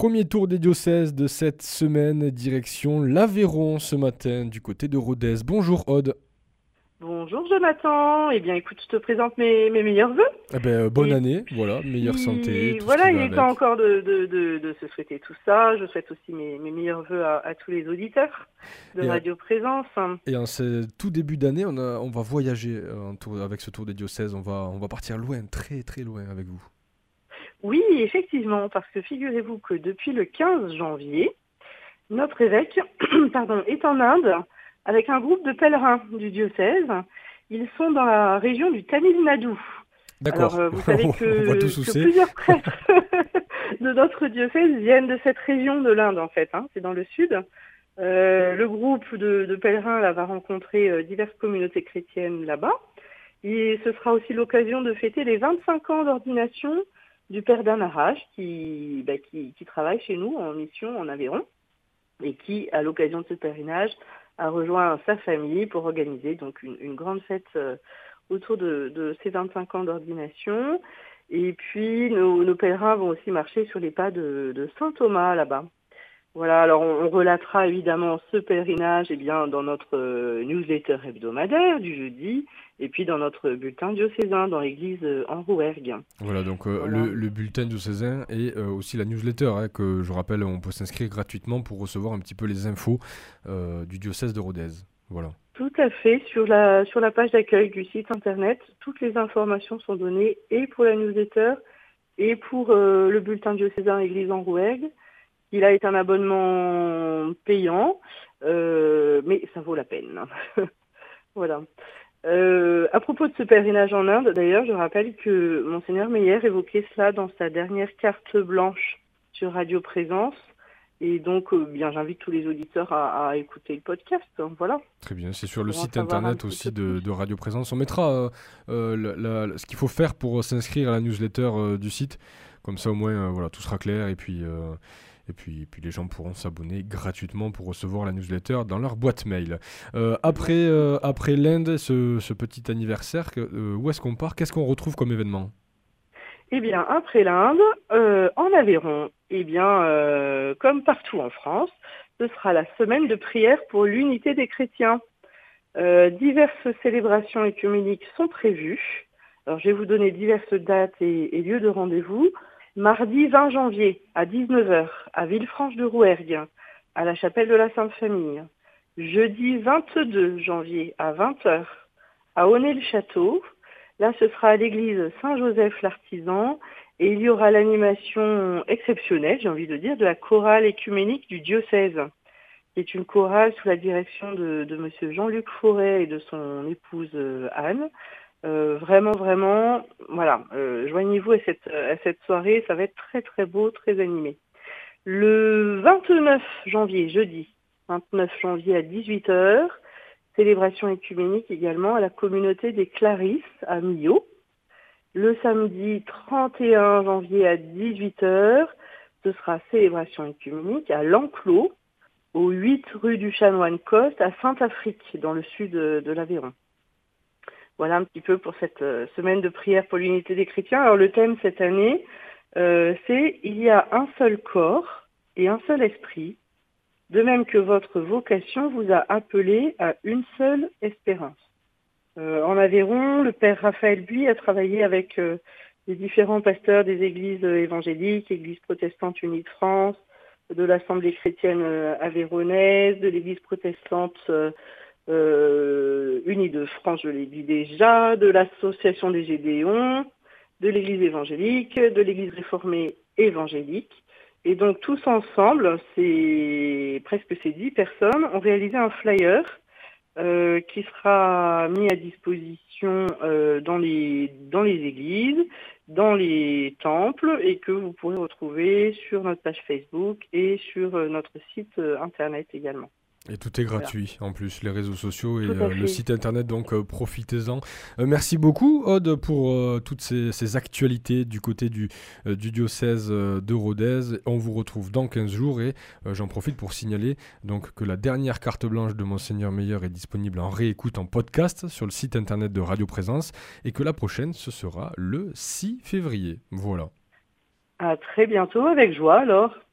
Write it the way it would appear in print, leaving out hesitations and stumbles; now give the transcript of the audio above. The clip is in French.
premier tour des diocèses de cette semaine, direction l'Aveyron ce matin, du côté de Rodez. Bonjour Aude. Bonjour Jonathan, eh bien écoute, je te présente mes meilleurs vœux. Bonne Et année, voilà, meilleure santé, puis tout ce qui voilà, il va est temps avec. encore de se souhaiter tout ça. Je souhaite aussi mes meilleurs vœux à tous les auditeurs de Et, Radio Présence. et en ce tout début d'année, on va voyager avec ce tour des diocèses, on va partir loin, très très loin avec vous. Oui, effectivement, parce que figurez-vous que depuis le 15 janvier, notre évêque est en Inde avec un groupe de pèlerins du diocèse. Ils sont dans la région du Tamil Nadu. Alors, D'accord, vous savez on voit tous où que c'est. plusieurs prêtres de notre diocèse viennent de cette région de l'Inde, en fait. C'est dans le sud. Le groupe de pèlerins là, va rencontrer diverses communautés chrétiennes là-bas. Et ce sera aussi l'occasion de fêter les 25 ans d'ordination du père Dan Arach, qui travaille chez nous en mission en Aveyron, et qui, à l'occasion de ce pèlerinage, a rejoint sa famille pour organiser donc une grande fête autour de ces 25 ans d'ordination. Et puis, nos pèlerins vont aussi marcher sur les pas de Saint Thomas là-bas. Voilà, alors on relatera évidemment ce pèlerinage dans notre newsletter hebdomadaire du jeudi, et puis dans notre bulletin diocésain dans l'église en Rouergue. Voilà, donc Voilà. le bulletin diocésain et aussi la newsletter, que je rappelle, on peut s'inscrire gratuitement pour recevoir un petit peu les infos du diocèse de Rodez. Voilà. Tout à fait, sur la page d'accueil du site internet, toutes les informations sont données et pour la newsletter et pour le bulletin diocésain Église en Rouergue. Il a été un abonnement payant, mais ça vaut la peine. Voilà. À propos de ce pèlerinage en Inde, d'ailleurs, je rappelle que Monseigneur Meyer évoquait cela dans sa dernière carte blanche sur Radio Présence. Et donc, j'invite tous les auditeurs à écouter le podcast. Voilà. Très bien, c'est sur le Pour en site savoir un internet petit aussi peu plus. de Radio Présence. On mettra ce qu'il faut faire pour s'inscrire à la newsletter du site. Comme ça, au moins, voilà, tout sera clair. Et puis les gens pourront s'abonner gratuitement pour recevoir la newsletter dans leur boîte mail. Après l'Inde, ce petit anniversaire, où est-ce qu'on part? Qu'est-ce qu'on retrouve comme événement? Eh bien, après l'Inde, en Aveyron, comme partout en France, ce sera la semaine de prière pour l'unité des chrétiens. Diverses célébrations œcuméniques sont prévues. Alors, je vais vous donner diverses dates et lieux de rendez-vous. Mardi 20 janvier à 19 heures à Villefranche-de-Rouergue, à la chapelle de la Sainte Famille. Jeudi 22 janvier à 20 heures à Aunay-le-Château. Là, ce sera à l'église Saint-Joseph l'Artisan et il y aura l'animation exceptionnelle, j'ai envie de dire, de la chorale écuménique du diocèse, qui est une chorale sous la direction de monsieur Jean-Luc Forêt et de son épouse Anne. Vraiment, voilà, joignez-vous à cette soirée, ça va être très très beau, très animé. Le 29 janvier, jeudi 29 janvier à 18 heures, célébration écuménique également à la communauté des Clarisses à Millau. Le samedi 31 janvier à 18 heures, ce sera célébration écuménique à l'Enclos, au 8 rue du Chanoine Coste à Saint-Afrique, dans le sud de l'Aveyron. Voilà un petit peu pour cette semaine de prière pour l'unité des chrétiens. Alors le thème cette année, c'est « Il y a un seul corps et un seul esprit ». De même que votre vocation vous a appelé à une seule espérance. En Aveyron, le père Raphaël Buy a travaillé avec les différents pasteurs des églises évangéliques, Église protestante unie de France, de l'Assemblée chrétienne aveyronnaise, de l'Église protestante unie de France, je l'ai dit déjà, de l'Association des Gédéons, de l'Église évangélique, de l'Église réformée évangélique. Et donc tous ensemble, presque ces 10 personnes, ont réalisé un flyer qui sera mis à disposition dans les églises, dans les temples, et que vous pourrez retrouver sur notre page Facebook et sur notre site internet également. Et tout est Voilà. gratuit, en plus, les réseaux sociaux et Tout à le fait. site internet, donc profitez-en. Merci beaucoup, Aude, pour toutes ces actualités du côté du diocèse de Rodez. On vous retrouve dans 15 jours et j'en profite pour signaler donc, que la dernière carte blanche de Monseigneur Meyer est disponible en réécoute en podcast sur le site internet de Radio Présence et que la prochaine, ce sera le 6 février. Voilà. À très bientôt, avec joie alors.